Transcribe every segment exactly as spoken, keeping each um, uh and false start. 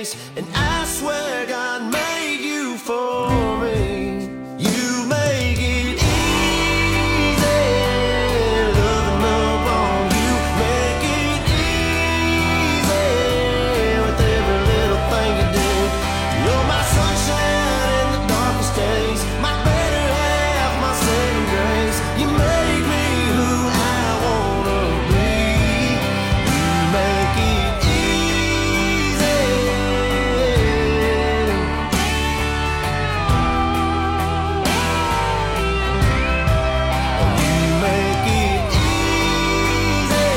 grace, and I swear God made you for me. You make it easy, loving up on you. Make it easy with every little thing you do. You're my sunshine in the darkest days, my better half, my saving grace. You make me who I wanna be. You make it easy. You make it easy.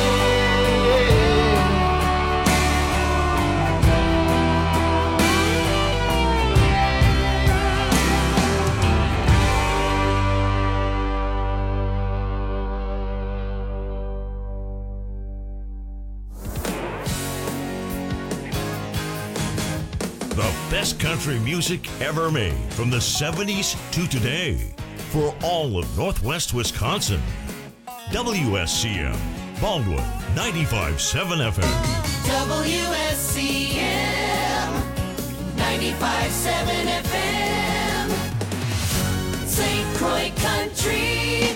The best country music ever made from the seventies to today for all of Northwest Wisconsin. W S C M, Baldwin, ninety-five point seven F M. W S C M ninety-five point seven F M, Saint Croix Country.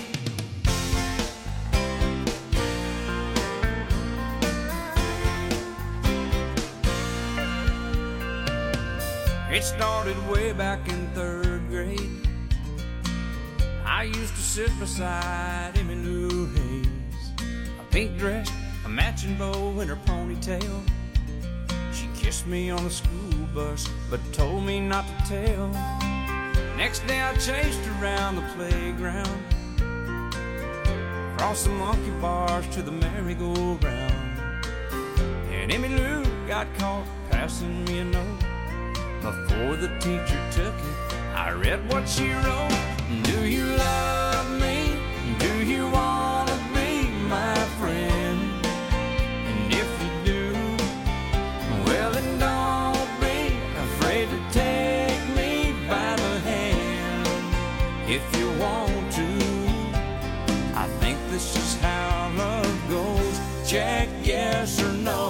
It started way back in third grade. I used to sit beside Emmy Lou Hayes, a pink dress, a matching bow, and her ponytail. She kissed me on the school bus, but told me not to tell. Next day I chased her around the playground, across the monkey bars to the merry-go-round. And Emmy Lou got caught passing me a note. Before the teacher took it, I read what she wrote. Do you love me? Do you want to be my friend? And if you do, well then don't be afraid to take me by the hand. If you want to, I think this is how love goes. Check yes or no.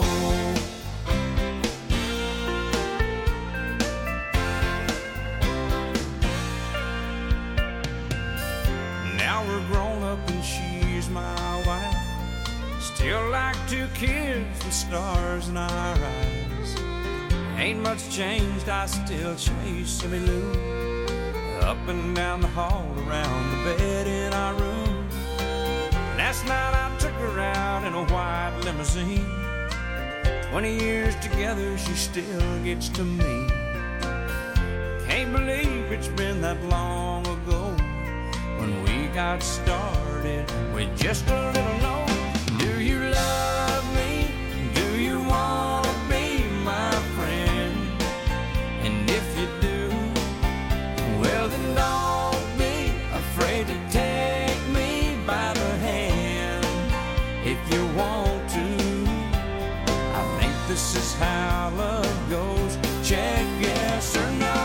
We're grown up and she's my wife. Still like two kids with stars in our eyes. Ain't much changed, I still chase Emmy Lou up and down the hall, around the bed in our room. Last night I took her out in a white limousine. Twenty years together, she still gets to me. Can't believe it's been that long ago when we got started with just a little note. Do you love me? Do you want to be my friend? And if you do, well then don't be afraid to take me by the hand. If you want to, I think this is how love goes. Check yes or no.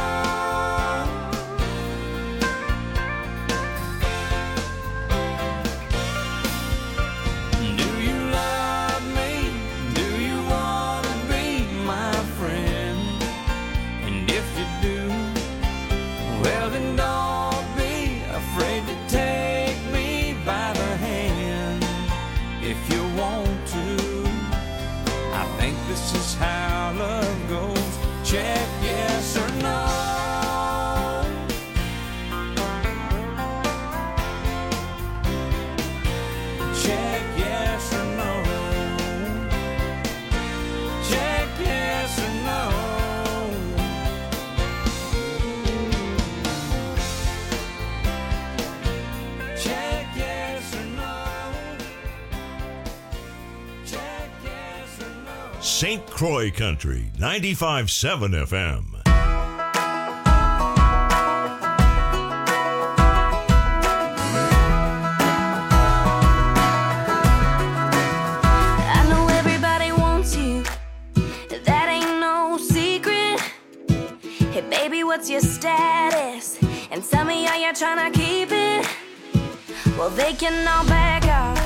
This is how love goes. Check yes or no. Check yes or no. Check yes or no. Check yes or no. Check yes or no. Saint Croix Country, ninety-five point seven F M. I know everybody wants you, that ain't no secret. Hey baby, what's your status? And tell me how you're trying to keep it. Well, they can all back off,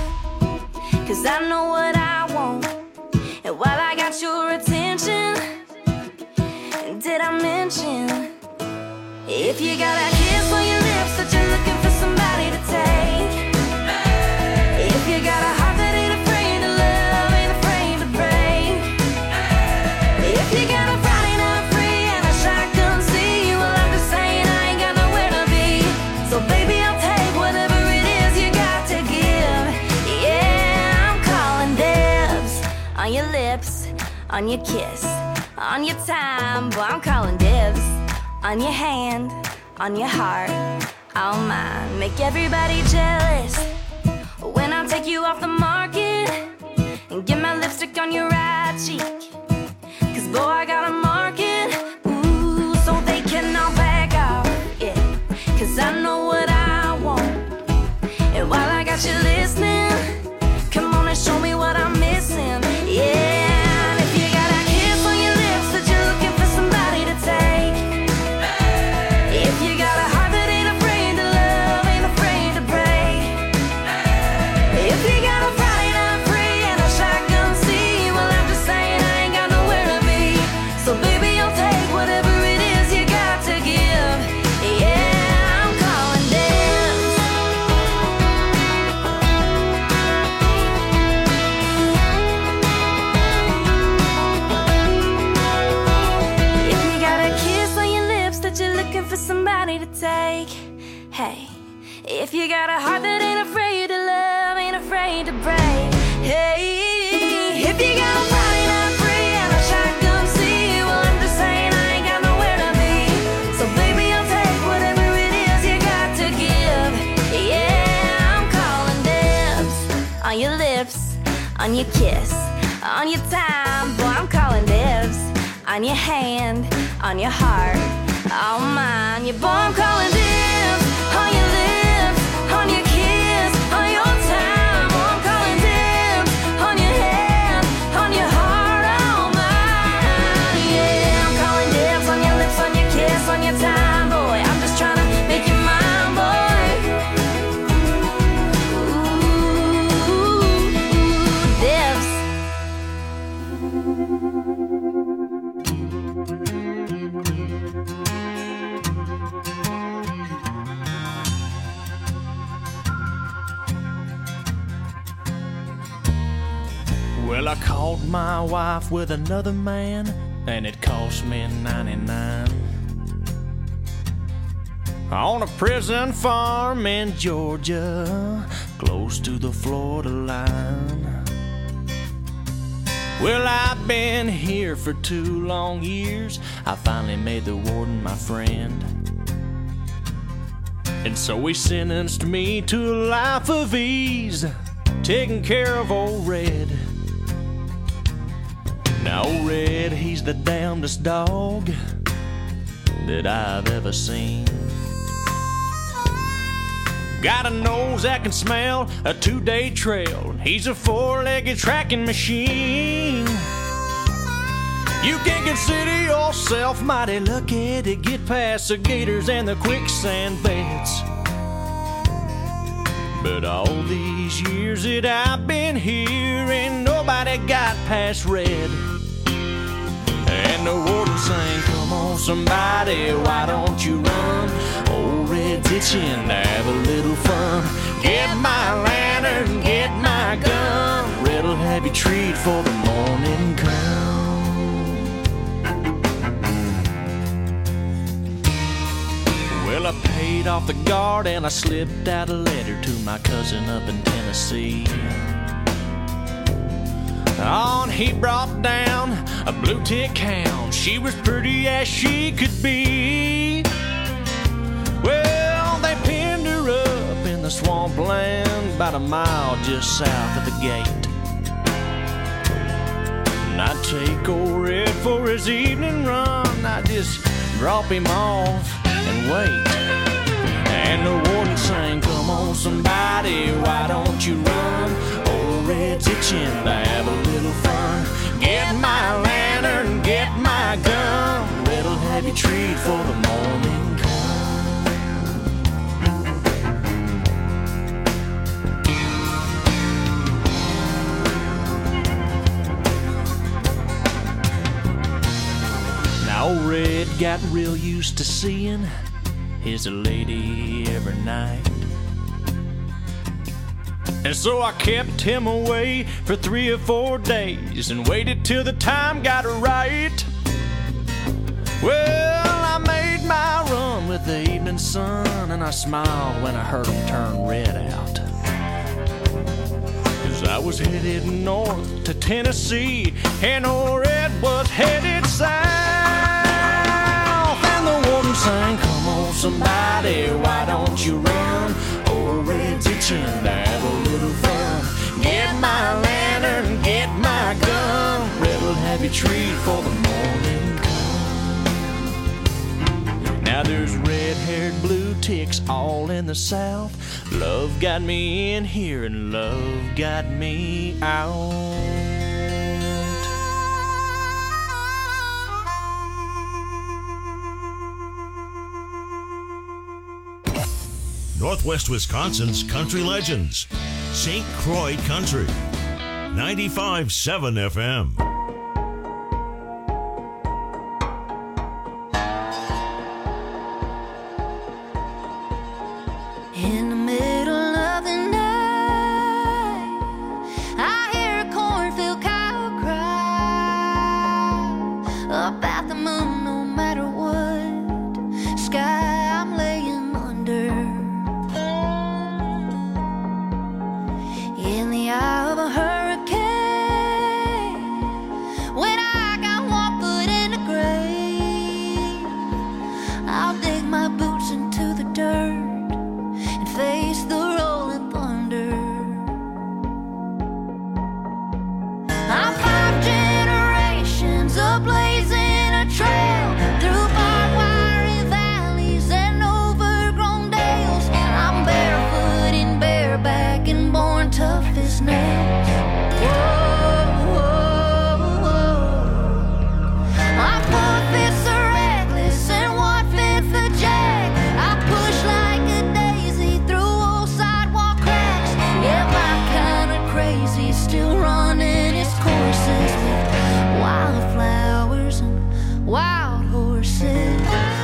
cause I know what I want. And while I got your attention, did I mention? If you got a kiss on your lips that you're looking for somebody to take, if you got a heart that ain't afraid to love, ain't afraid to break, if you got a Friday night free and a shotgun seat, well, I'm just saying I ain't got nowhere to be. So baby, I'll take whatever it is you got to give. Yeah, I'm calling dibs on your lips, on your kiss, on your time. Boy, I'm calling dibs on your hand, on your heart, all mine. Make everybody jealous when I take you off the market and get my lipstick on your right cheek. Cause boy, I got a market, ooh, so they can all back off, yeah. Cause I know what I want. And while I got you listening, come on and show me what I'm missing, yeah. And if you got a kiss on your lips that you're looking for somebody to take, if you got a heart that ain't afraid to love, ain't afraid to break, if you got a Friday night free and a shotgun seat, well, I'm just saying I ain't got nowhere to be. So baby, I'll take whatever it is you got to give. Yeah, I'm calling dibs. If you got a kiss on your lips that you're looking for somebody to take, hey, if you got a heart that ain't afraid to love, ain't afraid to break, hey, if you got a Friday night free and a shotgun seat, well, I'm just saying I ain't got nowhere to be. So baby, I'll take whatever it is you got to give. Yeah, I'm calling dibs on your lips, on your kiss, on your time. Boy, I'm calling dibs on your hand, on your heart, all mine. Yeah, boy, I'm calling dibs on your lips, on your kiss, on your time. Boy, I'm calling dibs on your hand, on your heart, all mine. Yeah, I'm calling dibs on your lips, on your kiss, on your time. Boy, I'm just trying to make you mine, boy. Ooh, dibs. Well, I caught my wife with another man, and it cost me ninety-nine. On a prison farm in Georgia, close to the Florida line. Well, I've been here for two long years. I finally made the warden my friend. And so he sentenced me to a life of ease, taking care of old Red. Now old Red, he's the damnedest dog that I've ever seen. Got a nose that can smell a two-day trail. He's a four-legged tracking machine. You can consider yourself mighty lucky to get past the gators and the quicksand beds. But all these years that I've been here, ain't nobody got past Red. And the warden sang, come on somebody, why don't you run? Old Red's itching to have a little fun. Get my lantern, get my gun. Red'll have you treat for the morning come. Well, I paid off the guard and I slipped out a letter to my cousin up in Tennessee. On he brought down a blue tick hound. She was pretty as she could be. Well, they pinned her up in the swampland about a mile just south of the gate. And I'd take old Red for his evening run. I'd just drop him off and wait. And the warden sang, come on somebody, why don't you run? Old Red's itching to have a little fun. Get my lantern, get my gun. Red'll have you treat for the morning come. Now old Red, got real used to seeing his lady every night. And so I kept him away for three or four days and waited till the time got right. Well, I made my run with the evening sun, and I smiled when I heard him turn red out. Cause I was headed north to Tennessee, and old Red was headed south. And the woman sang, come on somebody, why don't you run? Old Red's itching to have a little fun. Get my lantern, get my gun, Red'll have you treat for the morning come. Now there's red-haired blue ticks all in the south. Love got me in here and love got me out. Northwest Wisconsin's country legends. Saint Croix Country. ninety-five point seven F M. In the middle of the night, I hear a cornfield cow cry about the moon, no matter what sky I'm laying under. In the eye of a hurricane, when I got one foot in the grave, I'll dig my boots into the dirt and face the rolling thunder. I'm five generations of blazing a trail through barbed wire valleys and overgrown dales. I'm barefoot and bareback and born tough as nails. Whoa, whoa, whoa. I'm four-fifths a reckless and one-fifth a jack. I push like a daisy through old sidewalk cracks. Yeah, my kind of crazy still running its courses with wildflowers and wild horses.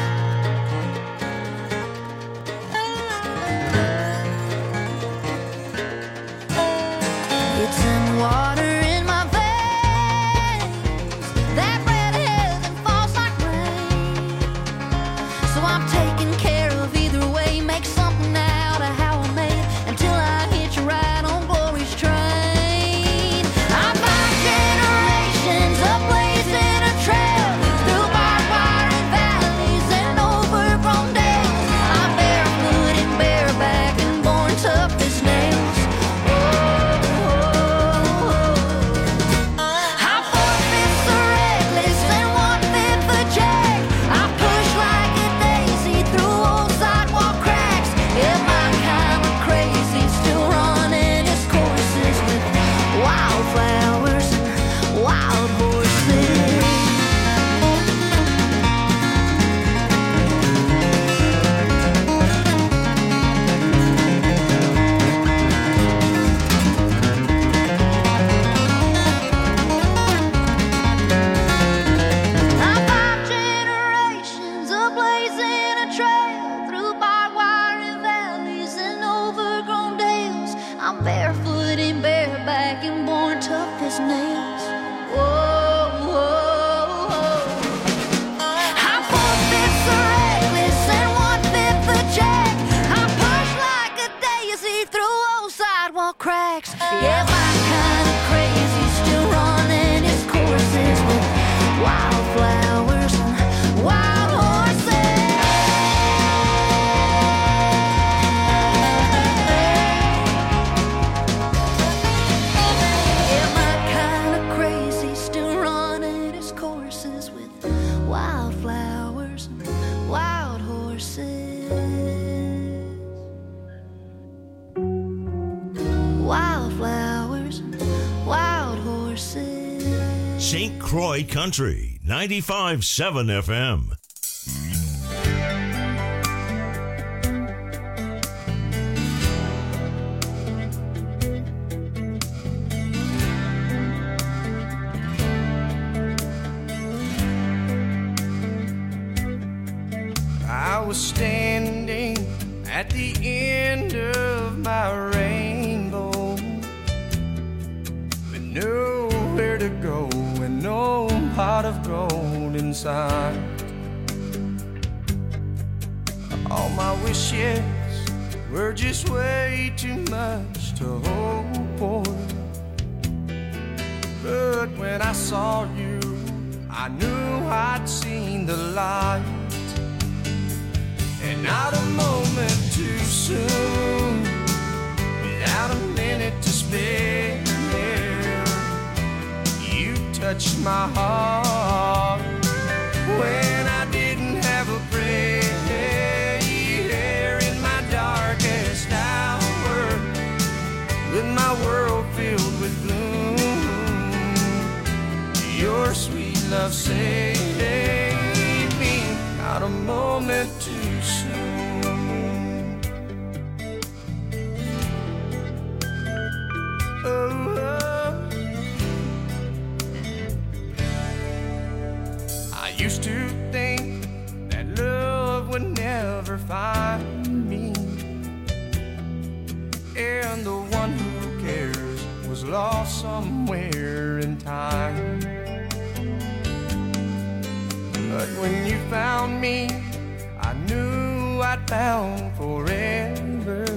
It's in water in my veins that red heaven falls like rain. So I'm taking care of either way, make something out of how I made until I hitch a ride on glory's train. I'm five generations of blazing a trail through barbed wire and valleys and overgrown dales. I'm barefoot and bareback and born tough as nails. I'm four-fifths a reckless and one-fifth a jack. I push like a daisy through old sidewalk cracks. Yeah, my kind of crazy still running its courses with wildflowers and wild horses. I'm five generations of blazing a trail through barbed wire and valleys and overgrown dales. I'm barefoot and bareback and born tough as nails. Whoa, whoa, whoa. I'm four-fifths a reckless and one-fifth a jack. I push like a daisy through old sidewalk cracks. Yeah, my kind of crazy still running its courses with wildflowers and wild horses. Yeah, my kind of crazy still running its courses with wildflowers and wild horses. Wildflowers and wild horses. Saint Croix Country. ninety-five point seven F M. was standing at the end of my rainbow, with nowhere to go and no pot of gold inside. All my wishes were just way too much to hope for. But when I saw you, I knew I'd seen the light. And not a moment too soon, without a minute to spare, you touched my heart when I didn't have a prayer. In my darkest hour, with my world filled with gloom, your sweet love saved me. Not a moment too soon. Oh, oh. I used to think that love would never find me, and the one who cares was lost somewhere in time. But when you found me, I knew I'd found forever.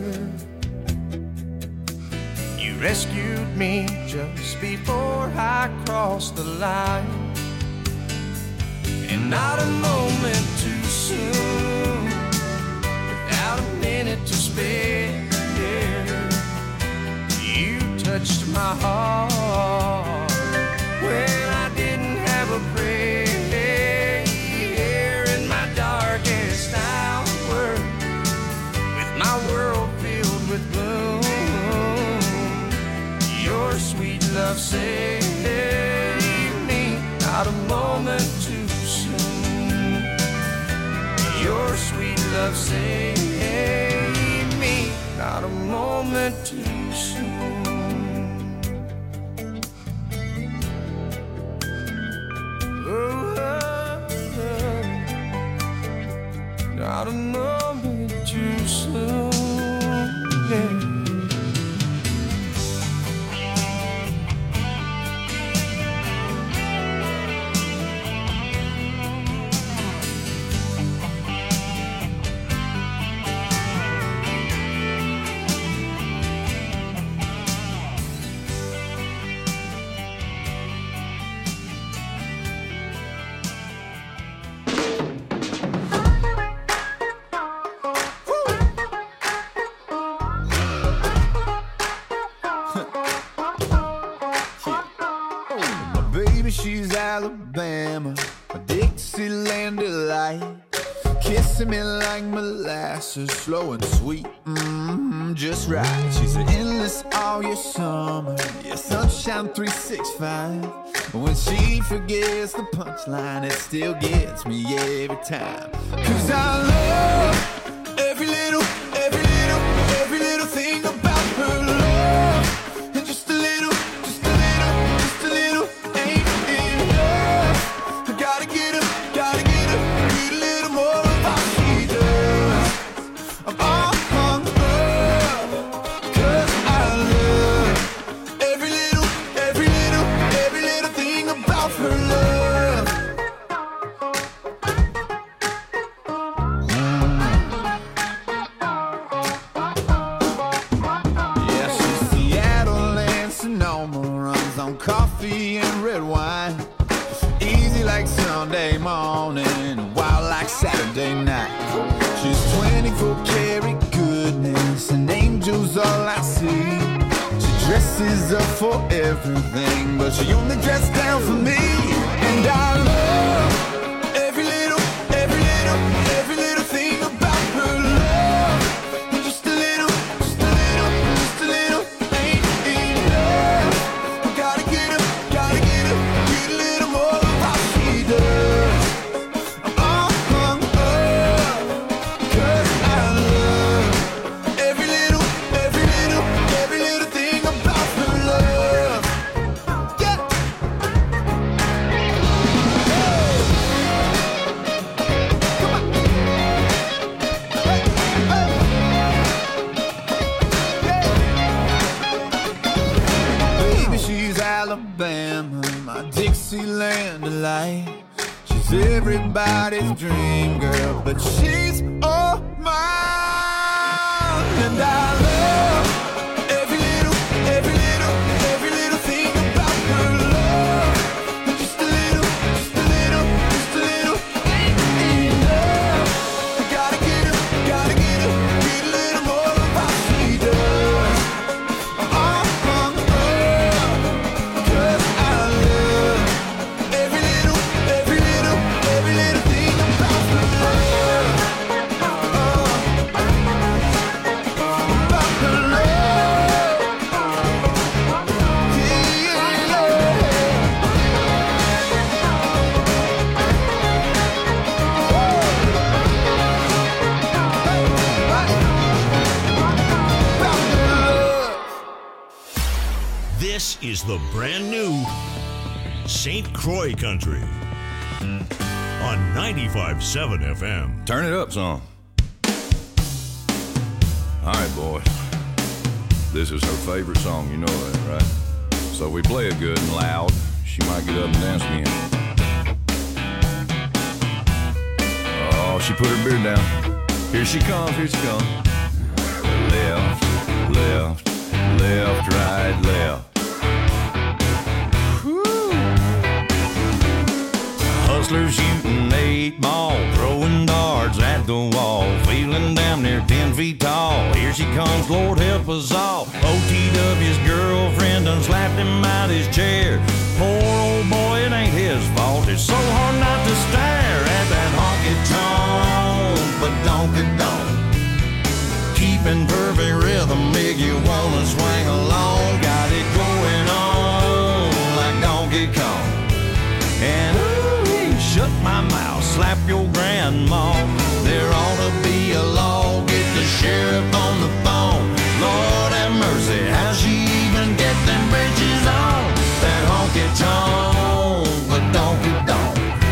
You rescued me just before I crossed the line. And not a moment too soon, without a minute to spare, you touched my heart when I didn't have a prayer. In my darkest hour, with my world filled with gloom, your sweet love saved me. Not a moment too soon, your sweet love saved me. Not a moment too soon. Oh, oh, oh. Not a moment too soon. Yeah. She's Alabama, a Dixieland delight, kissing me like molasses, slow and sweet, mm-hmm, just right. She's an endless all year summer, yeah, sunshine three sixty-five. When she forgets the punchline, it still gets me every time. Cause I love every little, every little, every little thing about her love. And just a little, just a little, just a little ain't enough. I gotta get her, gotta get her, need a little more of how she does. I'm all hung up, cause I love every little, every little, every little thing about her love. Yeah, she's Seattle and Sonoma, runs on coffee and red wine. Easy like Sunday morning, wild like Saturday night. She's twenty-four karat goodness, and angels all I see. She dresses up for everything, but she only dresses down for me. And I love every little, every little, every little thing about her love. And just a little, just a little, just a little ain't enough. I gotta get her, gotta get her, get a little more of how she does. I'm all hung up, cause I love every little, every little, every little thing about her love. Yeah. Alabama, my Dixieland delight. She's everybody's dream girl, but she's all mine. And I love every little, every little, every little thing about her love. Just a little, just a little, just a little ain't enough. I gotta get her, gotta get her, get a little more of how she does. Oh, oh, oh, 'cause I love every little, every little, every little thing about her love. Oh, about her love. Yeah, about her love. This is the brand new Saint Croix Country on ninety-five point seven F M. Turn it up, son. All right, boys. This is her favorite song, you know that, right? So if we play it good and loud, she might get up and dance again. Oh, she put her beard down. Here she comes, here she comes. Left, left, left, right, left. Hustlers shooting eight ball, throwing darts at the wall, feeling damn near ten feet tall. Here she comes, Lord help us all. O T W's girlfriend done slapped him out his chair. Poor old boy, it ain't his fault. It's so hard not to stare at that honky-tonk, but donk-a-donk. Keeping perfect rhythm, make you wanna swing along. Got it going on like Donkey Kong. And ooh, shut my mouth, slap your grandma. There ought to be a law, get the sheriff on the phone. Lord have mercy, how she even get them bridges on? That honky-tonk, but donk-a-donk.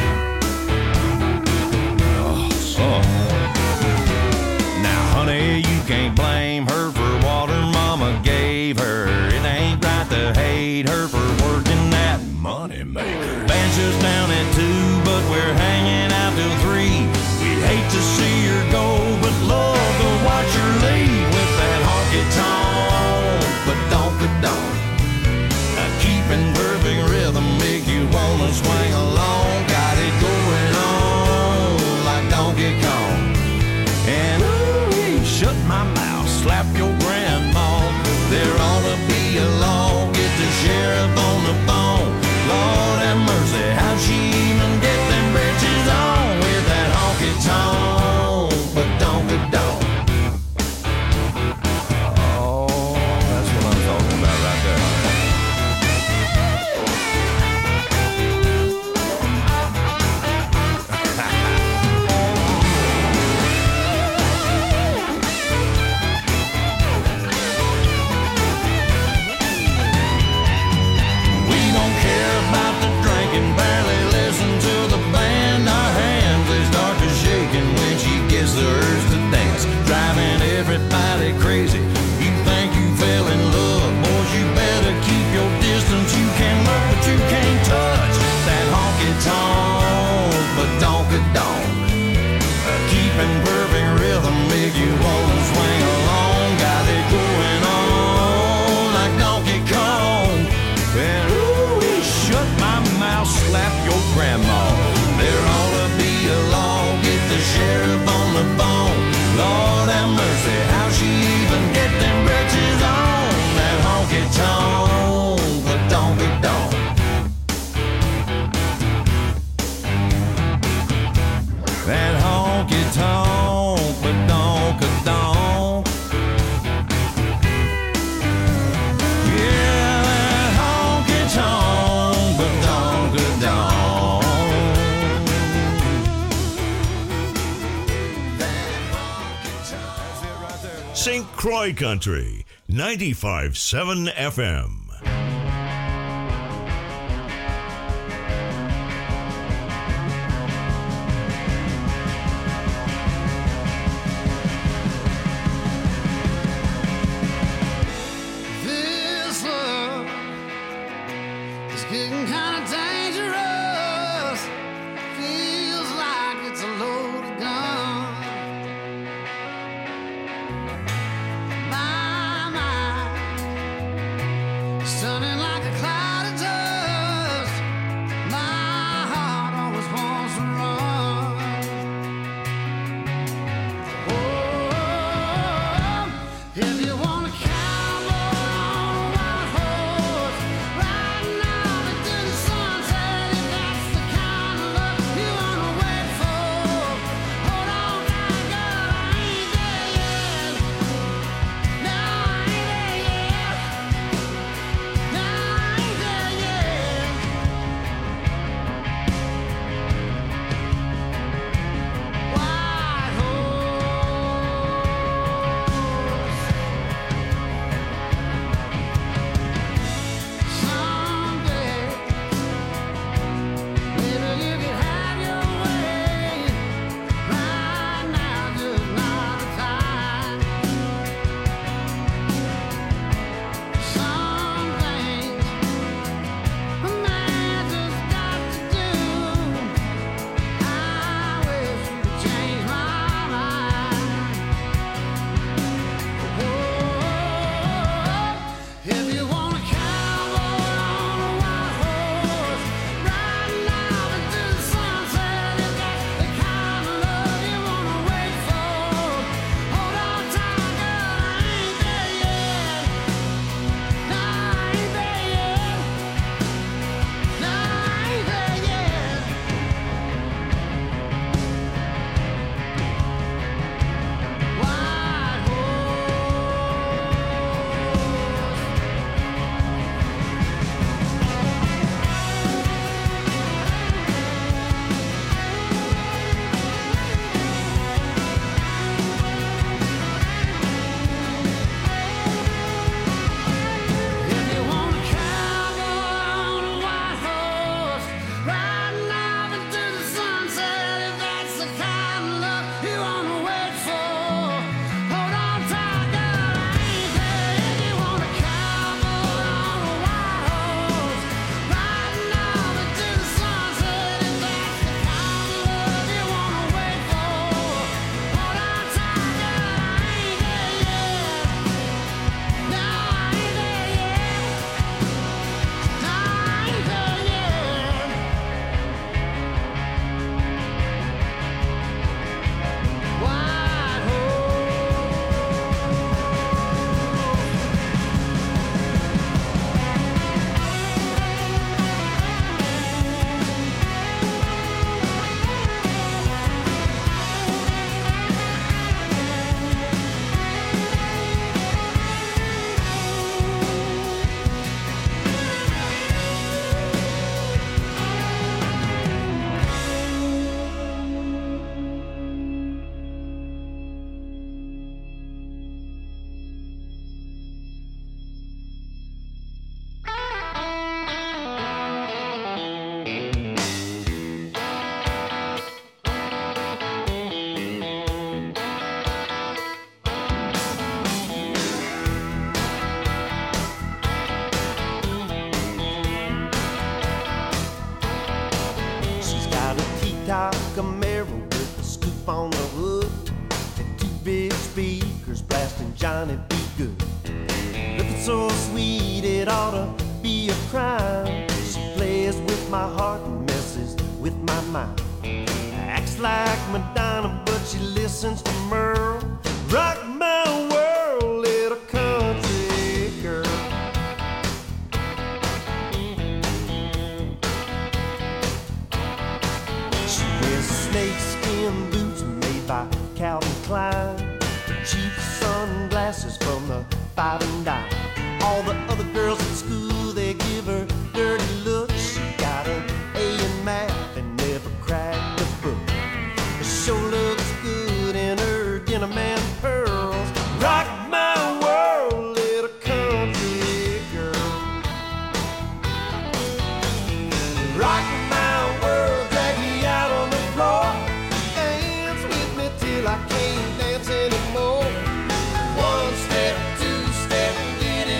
Oh, son. Now, honey, you can't blame her for what her mama gave her. It ain't right to hate her for working that money maker. Band's just down at two, but we're hanging out till three. We'd hate to see her go, but love to watch her leave with that honky-tonk, but donk-a-donk. Uh, keeping perfect rhythm, make you wanna swing along. Got it going on like Donkey Kong. And ooh, shut my mouth, slap your grandma. There ought to be a law, get the sheriff on the phone. Lord have mercy, how'd she even get them britches on with that honky-tonk, but donk-a-donk. Oh, that's what I'm talking about right there. We don't care about the drinking, barely listen to the band. Our hands, they start to shaking when she gets the urge to dance, driving everybody crazy. You think you fell in love, boys, you better keep your distance. You can look, but you can't touch that honky-tonk, but donk-a-donk. Uh, keeping perfect rhythm, make you wanna swing along. Got it going on like Donkey Kong. And ooh, shut my mouth, slap your grandma. There ought to be a law, get the sheriff on the phone. Lord have mercy, how she even get them britches on? That honky-tonk, but donk-a-donk. That honky-tonk, but donk-a-donk. Yeah, that honky-tonk, but donk-a-donk. That honky-tonk. That's it right there. Saint Croix Country, ninety-five point seven F M. This love getting kind of dangerous. Feels like it's a loaded gun. My mind stunning like a cloud of dust. My heart always wants to run. Oh, if you want to cowboy on a white horse, riding out into the sunset, if that's the kind of love you want to wait for. Hold on tight, girl, I ain't there yet. No, I ain't there yet. No, I ain't there yet. White horse. Someday, maybe you could have your way. Right now, just not the time. Some things a man just got to do. I wish you could change my mind. Whoa, if you want a cowboy on a white horse, riding out into the sunset, if that's the kind of love you want to wait for. Hold on tight, girl, I ain't there yet. No, I ain't there yet. No, I ain't there yet. White If you want a cowboy on a white horse, riding out into the sunset, if that's the kind of love you want to wait for. Hold on tight, girl, I ain't there. If you want a cowboy on a white horse, riding out into the sunset, if that's the kind of love you want to wait for. Hold on tight, girl, I ain't there yet. No, I ain't there yet. No, I ain't there yet. White She's got a T-top Camaro with a scoop on the hood and two big speakers blasting Johnny B. Good. Looking so sweet it ought to be a crime. She plays with my heart and messes with my mind. Acts like Madonna, but she listens to Merle. Rock my world, little country girl. She wears snakeskin boots made by Calvin Klein, cheap sunglasses from the Five and Dime. All the other girls at school, they give her dirty looks. She got an A in math and never cracked a book. She sure looks good in her denim and pearls. Rock my world, little country girl. Rock my world, drag me out on the floor. Dance with me till I can't dance anymore. One step, two step, get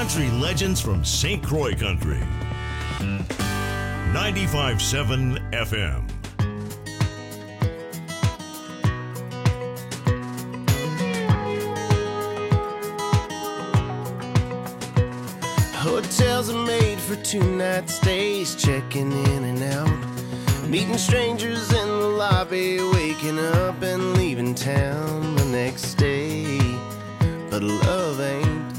country legends from Saint Croix Country. ninety-five point seven F M. Hotels are made for two-night stays, checking in and out, meeting strangers in the lobby, waking up and leaving town the next day. But love ain't.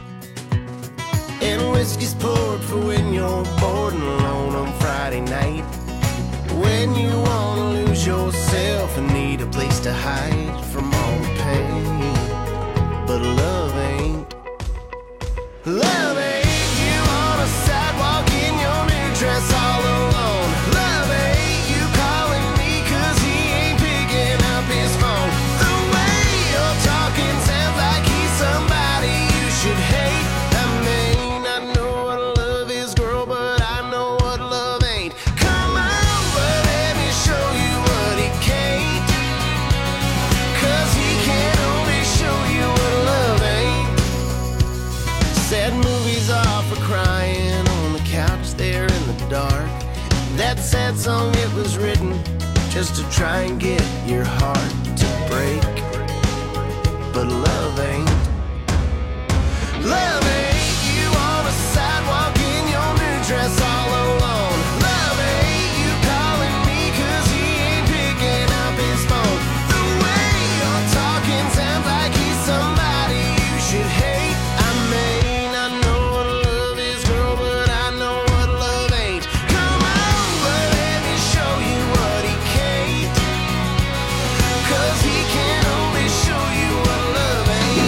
And whiskey's poured for when you're bored and alone on Friday night, when you wanna lose yourself and need a place to hide from all the pain. But love ain't. Love ain't. Sidewalk in your new dress all alone. Love ain't you calling me cause he ain't picking up his phone. The way you're talking sounds like he's somebody you should hate. I mean, I know what love is, girl, but I know what love ain't. Come on, but let me show you what he can't, cause he can only show you what love ain't. Sad movies are for crying couch there in the dark. That sad song, it was written just to try and get your heart to break. But love ain't. Love ain't you on a sidewalk in your new dress all alone. Love ain't you calling me cause he ain't picking up his phone. The way you're talking sounds like he's somebody you should hate. I mean, I know what love is, girl, but I know what love ain't. Come on, but let me show you what he can't, cause he can only show you what love ain't.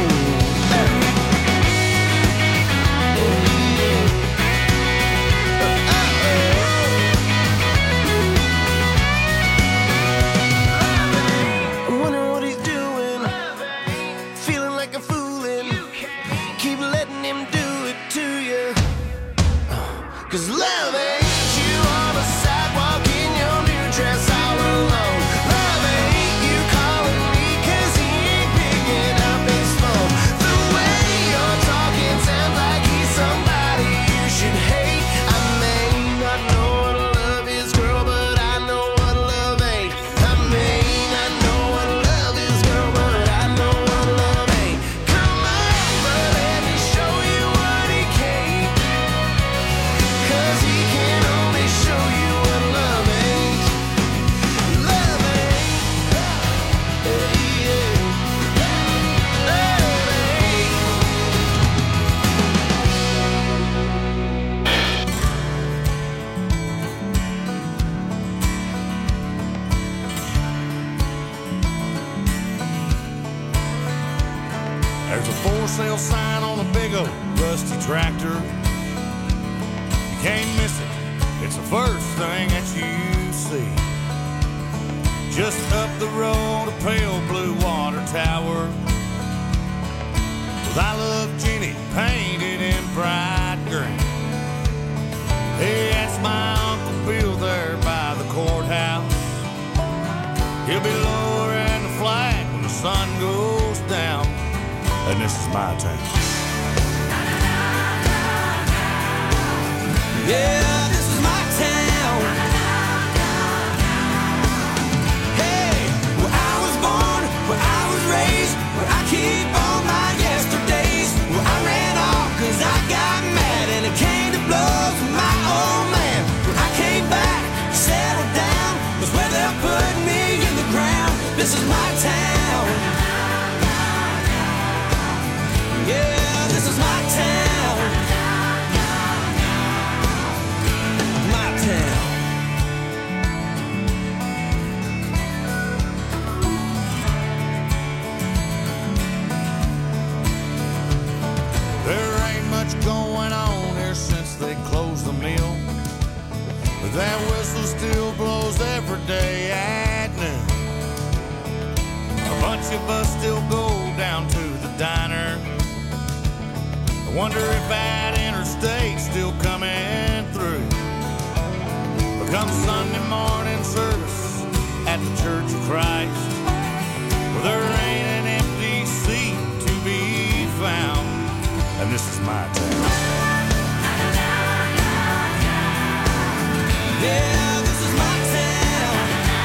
I'm wondering what he's doing, feeling like a foolin'. Keep letting him do it to you, cause love ain't you on a sidewalk in your new dress all alone. Love ain't you calling me cause he ain't picking up his phone. The way you're talking sounds like he's somebody you should hate. I mean, I know what love is, girl, but I know what love ain't. I mean, I know what love is, girl, but I know what love ain't. Come on, but let me show you what he can't, cause he can only show you what love ain't. Love ain't. Yeah, yeah. Love ain't. There's a for sale sign on a big old rusty tractor. You can't miss it, it's the first thing that you see. Just up the road, a pale blue water tower with I Love Jenny painted in bright green. Hey, that's my Uncle Bill there by the courthouse. He'll be lowering the flag when the sun goes down. And this is my town. Yeah, this is my town. Hey, where I was born, where I was raised, where I keep all my yesterdays, where I ran off cause I got mad and it came to blows with my old man. Where I came back, settled down, was where they put me in the ground. This is my town. Yeah, this is my town. My town. There ain't much going on here since they closed the mill, but that whistle still blows every day at noon. A bunch of us still go down to the diner. I wonder if that interstate's still coming through. But come Sunday morning service at the Church of Christ, well, there ain't an empty seat to be found. And this is my town. Yeah, this is my town.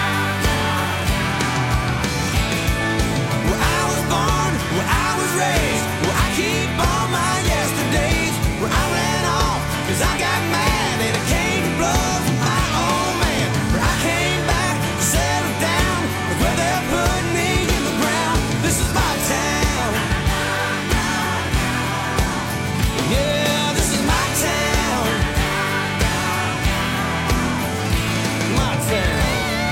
Where I was born, where I was raised, where I keep all my yesterdays, where I ran off cause I got mad and I came to blows with my old man. Where I came back, settled down, where they're putting me in the ground. This is my town. Yeah, this is my town. My town.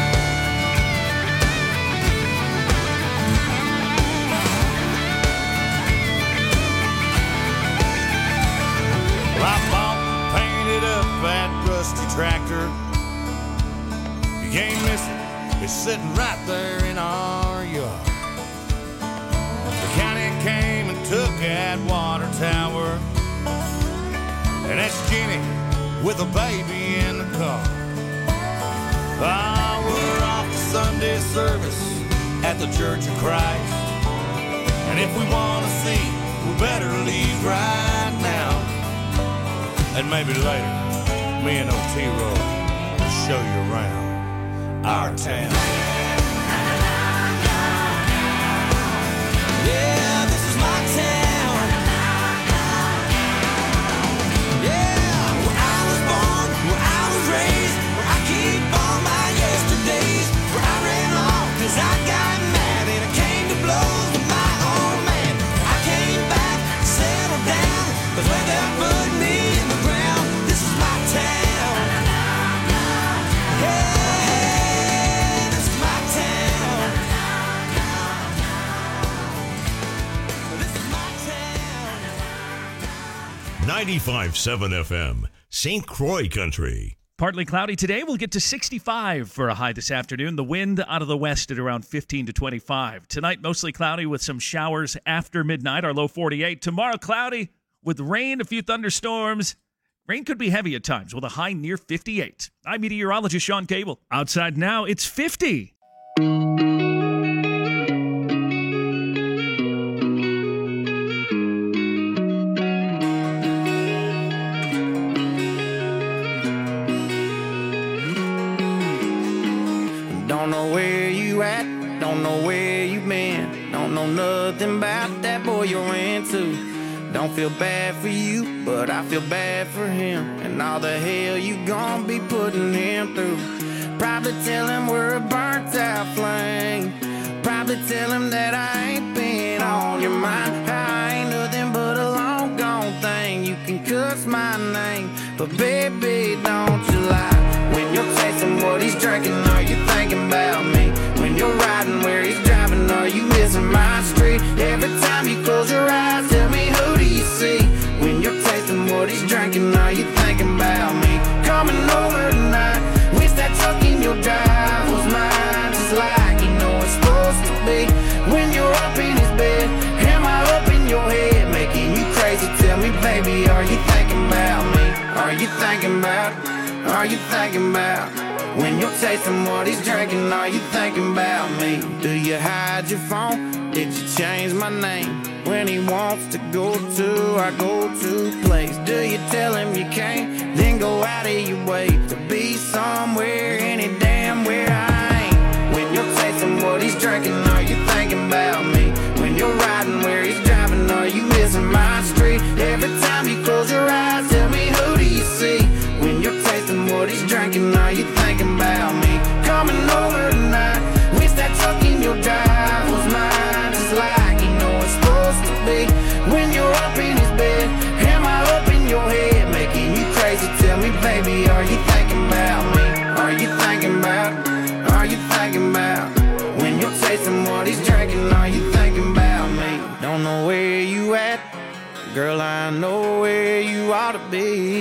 Well, I bought and painted up that rusty tractor. You can't miss it. It's sitting right there in our yard. The county came and took that water tower. And that's Jenny with a baby in the car. Ah, we're off to Sunday service at the Church of Christ. And if we want to see, we better leave right now. And maybe later, me and Otero will show you around our town. Yeah, this is my town. Yeah, where I was born, where I was raised, where I keep all my yesterdays, where I ran off cause I got mad and I came to blows with my old man. I came back, settled down, but where they're putting me in the ground. This is my town. Yeah, this is my town. This is my town. ninety-five point seven F M, Saint Croix Country. Partly cloudy today. We'll get to sixty-five for a high this afternoon. The wind out of the west at around fifteen to twenty-five. Tonight, mostly cloudy with some showers after midnight. Our low forty-eight. Tomorrow, cloudy with rain, a few thunderstorms. Rain could be heavy at times with a high near fifty-eight. I'm meteorologist Sean Cable. Outside now, it's fifty. Don't know where you at, don't know where you been, don't know nothing about that boy you're into. Don't feel bad for you, but I feel bad for him, and all the hell you gon' be putting him through. Probably tell him we're a burnt out flame, probably tell him that I ain't been on your mind. I ain't nothing but a long gone thing, you can cuss my name, but baby don't you lie. When you're tasting what he's drinking, are you thinking about me? When you're riding where he's driving, are you missing my street? Every time you close your eyes, tell me who do you see? When you're tasting what he's drinking, are you thinking about me? Coming over tonight, wish that truck in your drive was mine, just like you know it's supposed to be. When you're up in his bed, am I up in your head, making you crazy? Tell me, baby, are you thinking about me? Are you thinking about? Are you thinking about? When you're tasting what he's drinking, are you thinking about me? Do you hide your phone? Did you change my name? When he wants to go to our go-to place, do you tell him you can't? Then go out of your way to be somewhere, any damn where I ain't. When you're tasting what he's drinking, are you thinking about me? When you're riding where he's driving, are you missing my street? Every time you close your eyes, tell me who do you see? When you're tasting what he's drinking, are you thinking about me? Coming over tonight, wish that truck in your drive was mine, just like you know it's supposed to be. When you're up in his bed, am I up in your head, making you crazy? Tell me, baby, are you thinking about me? Are you thinking about? Are you thinking about? When you're tasting what he's drinking, are you thinking about me? Don't know where you at, girl, I know where you ought to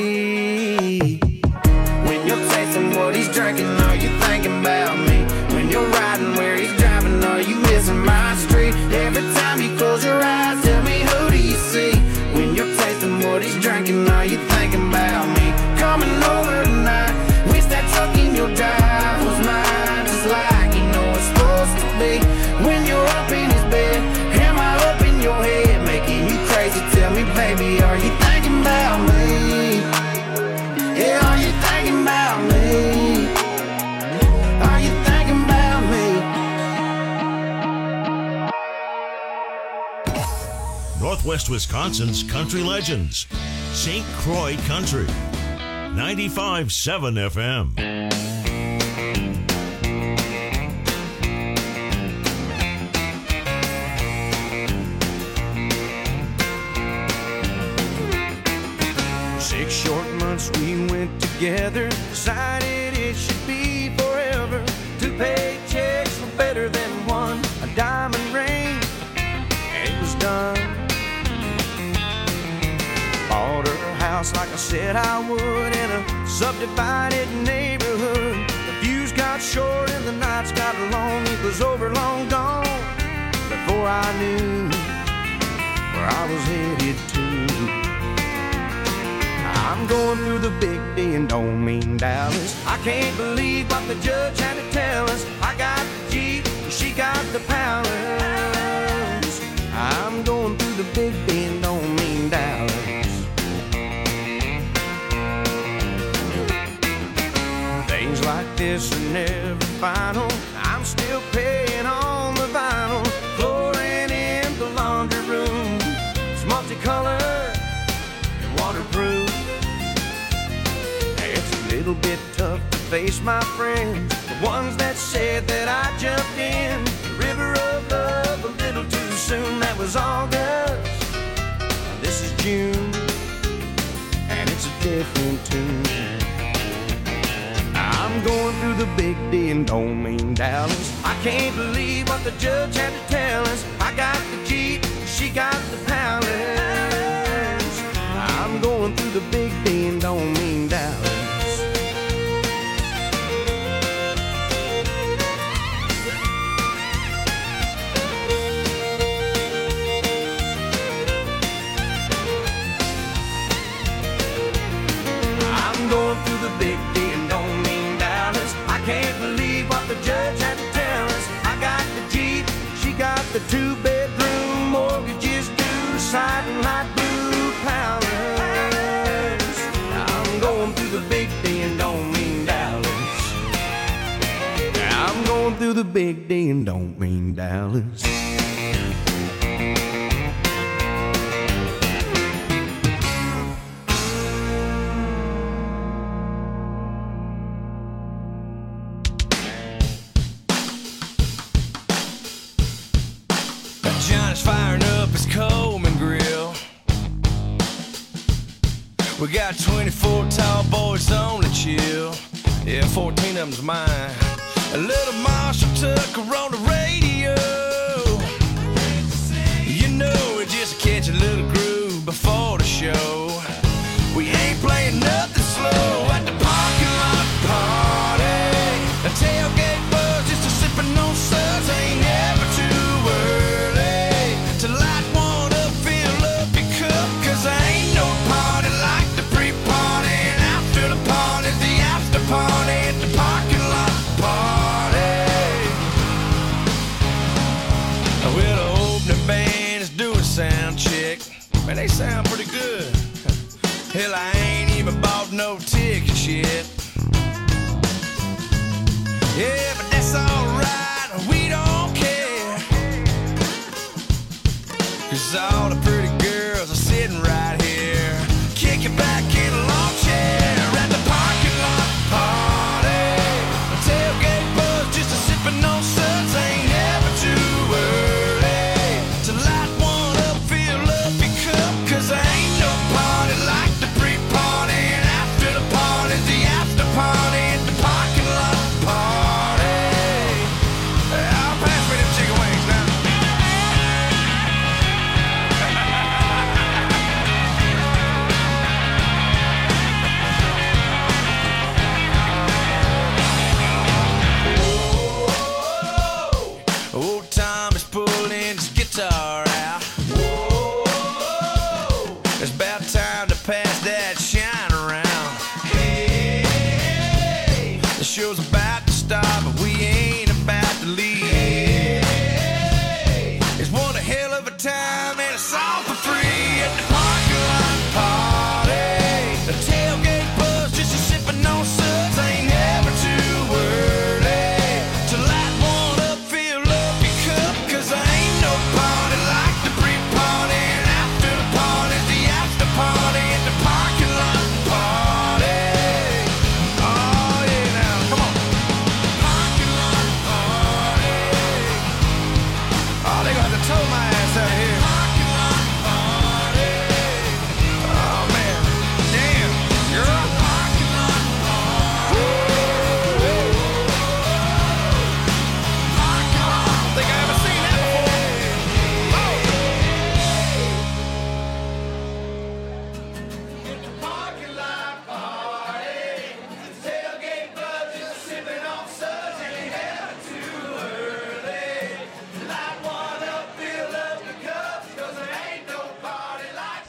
be. When you're tasting what he's drinking, are you thinking about me? When you're riding where he's driving, are you missing my street? Every time you close your eyes, tell me who do you see? When you're tasting what he's drinking, are you thinking about me? Coming over tonight, wish that truck in your drive was mine, just like you know it's supposed to be. When you're up in his bed, am I up in your head, making you crazy? Tell me, baby, are you thinking about? Northwest Wisconsin's country legends. Saint Croix Country. ninety-five point seven F M. Six short months we went together, decided it should be forever. Two paychecks were better than one, a diamond ring, and it was done. Bought her a house like I said I would in a subdivided neighborhood. The views got short and the nights got long. It was over, long gone, before I knew where I was headed to. I'm going through the big D and don't mean Dallas. I can't believe what the judge had to tell us. I got the Jeep, she got the Palace. I'm going through the big D and don't mean Dallas. Things like this are never final. I'm still paying on the vinyl. Flooring in the laundry room, it's multicolored and waterproof. It's a little bit tough to face my friends, the ones that said that I jumped in the river of love a little too soon. That was August, this is June, and it's a different tune. I'm going through the big D and don't mean Dallas. I can't believe what the judge had to tell us. I got the Jeep, she got the Palace. I'm going through the big D and don't mean Dallas. I'm going through the big D and don't mean Dallas. I can't believe what the judge had to tell us. I got the Jeep, she got the two-bedroom, mortgages due, siding light blue Palace. I'm going through the big D and don't mean Dallas. I'm going through the big D and don't mean Dallas. Johnny's firing up his Coleman grill. We got twenty-four tall boys on the chill. Yeah, fourteen of them's mine. A little Marshall Tucker on the radio. You know, it just catch a little groove before the show. We ain't playing nothing slow at the parking lot party. A tailgate buzz just a sipping on suds. Ain't never too early to light one up, fill up your cup. Cause there ain't no party like the pre-party and after the party, the after party at the parking lot party. Well, the opening band is doing sound check. Man, they sound pretty good. Hell, I ain't even bought no tickets yet. Yeah, but that's alright, we don't care. Cause all the pretty girls are sitting right here, kicking back in a lawn chair at the parking lot party. A tailgate buzz just a sipping on suds. Ain't never too early to light one up, fill up your cup. Cause there ain't no party like the pre-party and after the party, the after party at the parking lot party. I'll pass me them chicken wings now.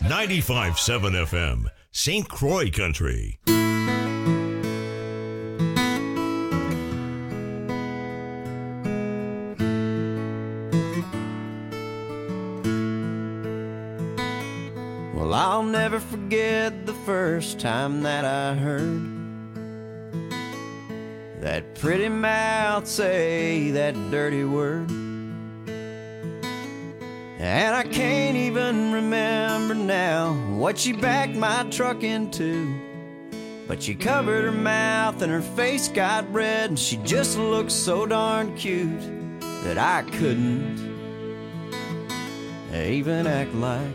ninety-five point seven F M, Saint Croix Country. Well, I'll never forget the first time that I heard that pretty mouth say that dirty word. And I can't even remember now what she backed my truck into, but she covered her mouth and her face got red, and she just looked so darn cute that I couldn't even act like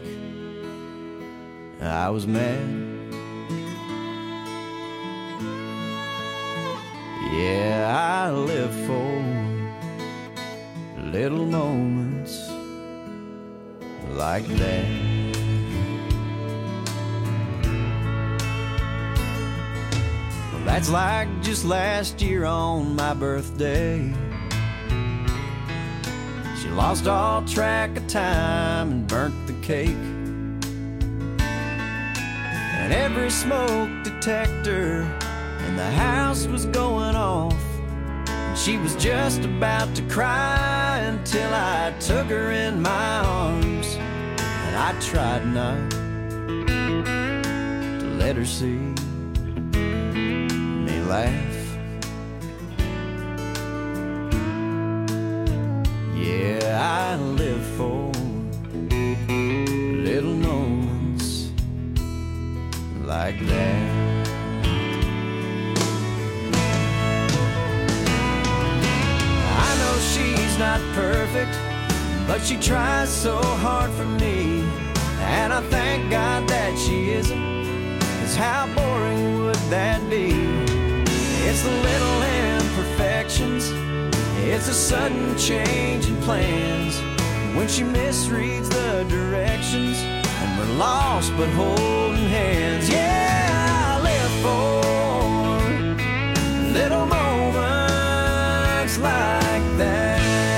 I was mad. Yeah, I live for little moments like that. Well, that's like just last year on my birthday. She lost all track of time and burnt the cake. And every smoke detector in the house was going off, and she was just about to cry until I took her in my arms, and I tried not to let her see me laugh. Yeah, I live for little moments like that. I know she's not perfect, but she tries so hard for me, and I thank God that she isn't, 'cause how boring would that be? It's the little imperfections, it's a sudden change in plans, when she misreads the directions and we're lost but holding hands. Yeah, I live for little moments like that.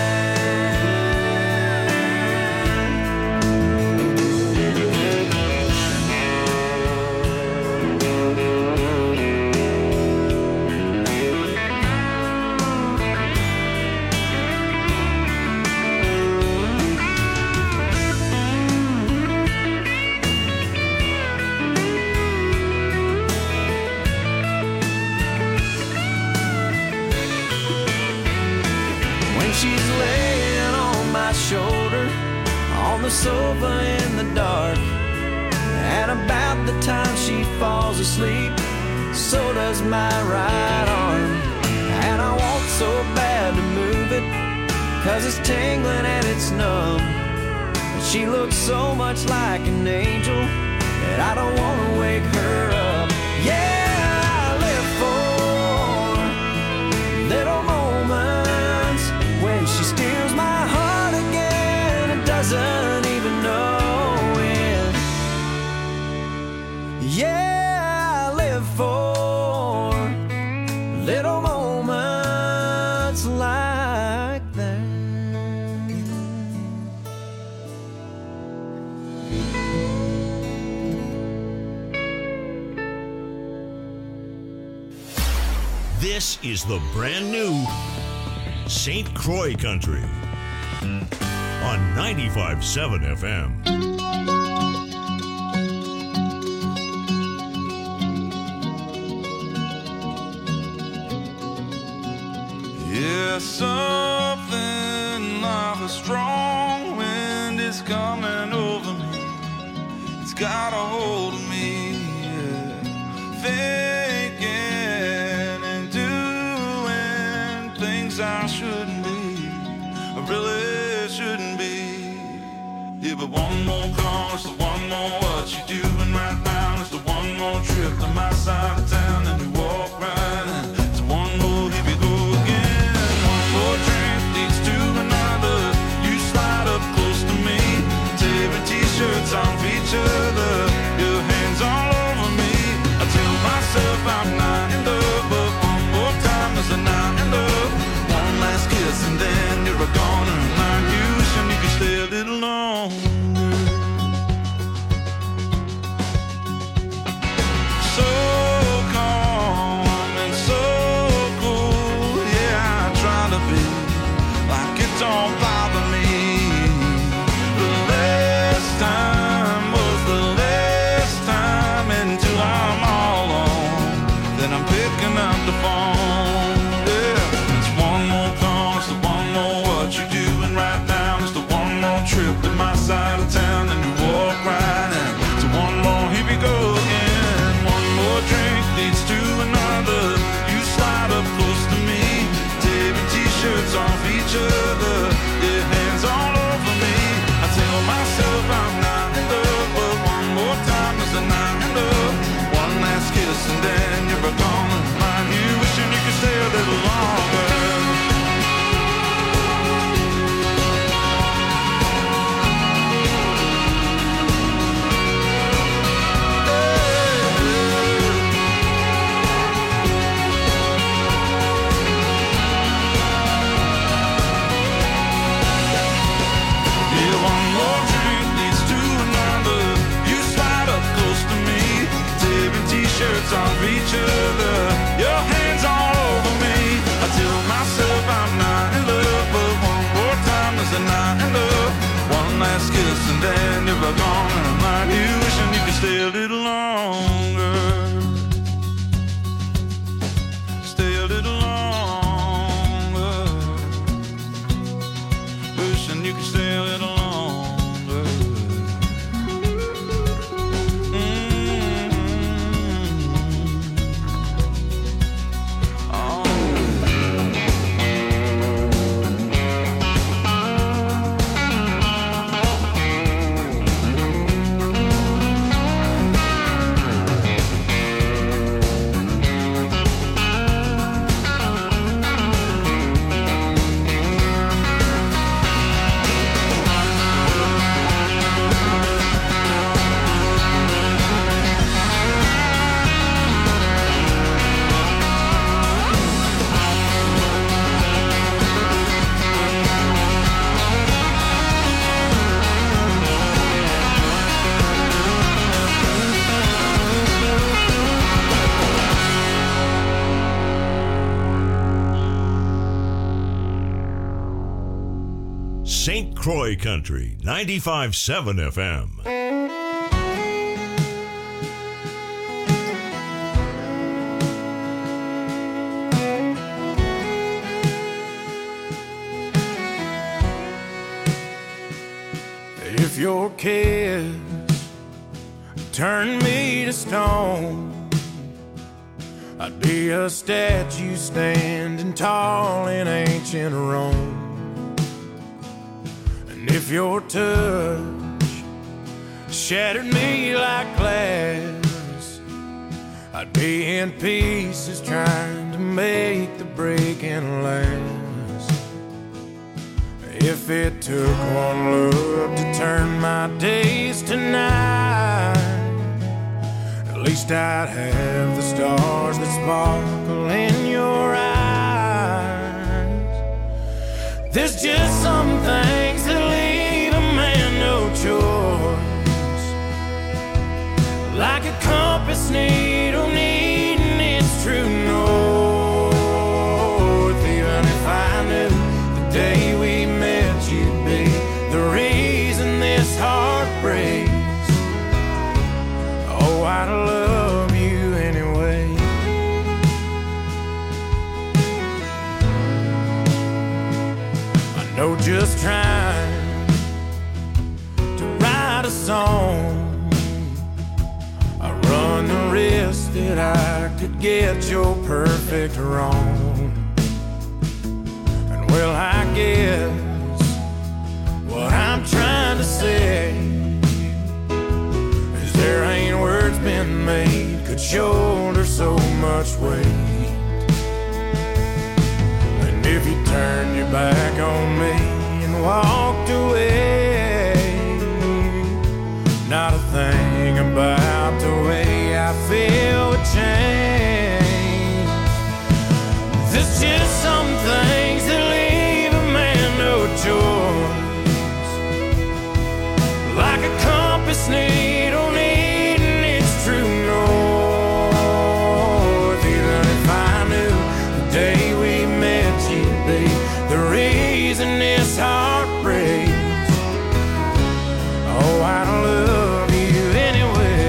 She's laying on my shoulder on the sofa in the dark, and about the time she falls asleep, so does my right arm. And I want so bad to move it, 'cause it's tingling and it's numb, but she looks so much like an angel that I don't want to wake her up. Yeah, I live for little moments when she steals my heart again and doesn't even know it. Yeah, I live for little moments like that. This is the brand new Saint Croix Country on ninety-five point seven F M. Yeah, something like a strong wind is coming over me. It's got a hold of me, yeah. Thinking and doing things I shouldn't be, I really shouldn't be. Yeah, but one more call is the one more what you doing right now. It's the one more trip to my side of town, and you walk right in. It's one more, here we go again. One more drink leads to another. You slide up close to me, tearing t-shirts off each other, your hands all over me. I tell myself I'm not in love, but one more time is a not in love. One last kiss and then you're a goner. Like you, and you can stay a little longer. touch of each other. Your hands all over me. I tell myself I'm not in love, but one more time is a night in love. One last kiss and then you're gone, and I'm like you, wishing you could stay a little longer. Stay a little longer. Wishing you could stay a little longer. Saint Croix Country, ninety-five point seven F M. If your kiss turned me to stone, I'd be a statue standing tall in ancient Rome. And if your touch shattered me like glass, I'd be in pieces trying to make the breaking last. If it took one look to turn my days to night, at least I'd have the stars that sparkle in your eyes. There's just some things that leave a man no choice, like a compass needle needing its true north. Even if I knew the day we met you'd be the reason this heart breaks, oh, I'd love you anyway. I know just trying to write a song, I run the risk that I could get your perfect wrong. And well, I guess what I'm trying to say is there ain't words been made could shoulder so much weight. And if you turned your back on me and walked away, not a thing about the way I feel would change. There's just some things that leave a man no choice, like a compass needle needing its true north. Even if I knew the day we met you'd be the reason this heart breaks, oh, I'd love you anyway.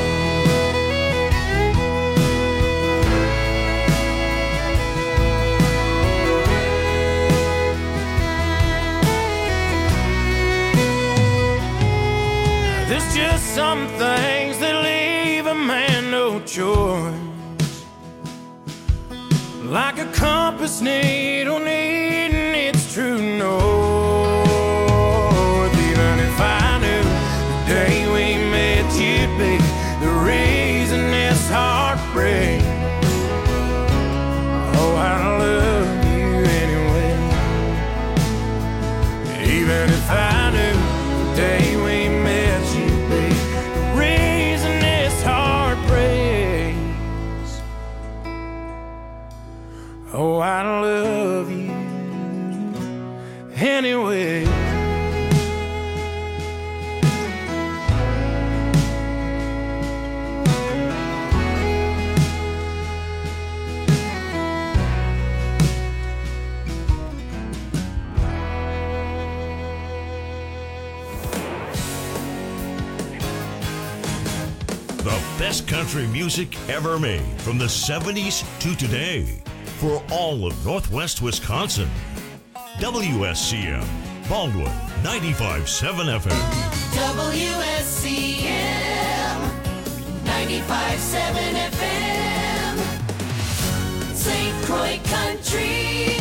There's just some things that leave a man no choice, like a compass needle needing its true north. Even if I knew the day we met you'd be the reason this heart breaks, oh, I'd love you anyway. Even if I knew the day we met you'd be the reason this heart breaks, oh, I love you best country music ever made from the seventies to today for all of Northwest Wisconsin. W S C M, Baldwin, ninety-five point seven F M. W S C M ninety-five point seven F M. Saint Croix Country.